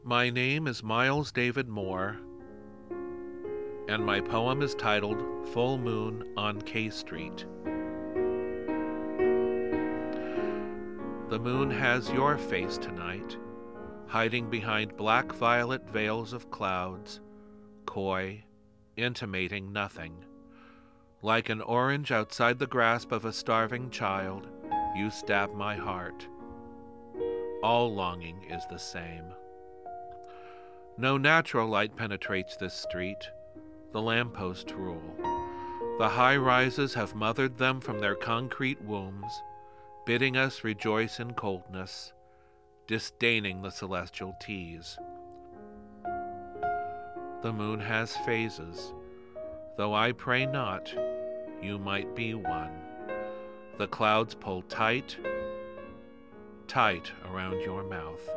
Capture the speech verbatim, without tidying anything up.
My name is Miles David Moore, and my poem is titled Full Moon on K Street. The moon has your face tonight, hiding behind black violet veils of clouds, coy, intimating nothing. Like an orange outside the grasp of a starving child, you stab my heart. All longing is the same. No natural light penetrates this street. The lampposts rule. The high-rises have mothered them from their concrete wombs, bidding us rejoice in coldness, disdaining the celestial tease. The moon has phases. Though I pray not, you might be one. The clouds pull tight, tight around your mouth.